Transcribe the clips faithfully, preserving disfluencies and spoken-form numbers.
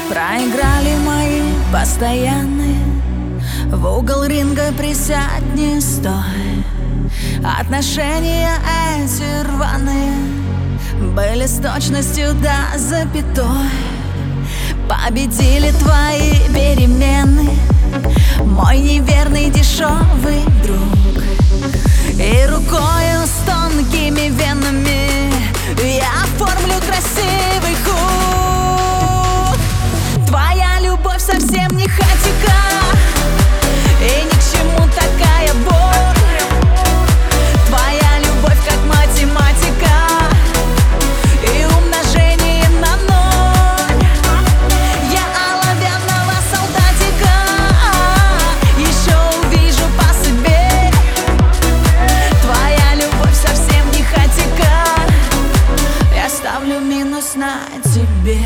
Проиграли мои постоянные. В угол ринга присядь, не стой. Отношения эти рваные были с точностью до запятой. Победили твои перемены, мой неверный дешевый друг. И рукою с тонкими венами я оформлю красивый хук. Твоя любовь совсем не хатика, и ни к чему такая боль. Твоя любовь как математика и умножение на ноль. Я оловянного солдатика еще увижу по себе. Твоя любовь совсем не хатика, я ставлю минус на тебе.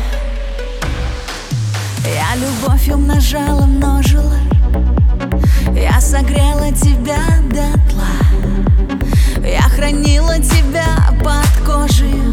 Я любовь умножала, множила, я согрела тебя дотла. Я хранила тебя под кожей,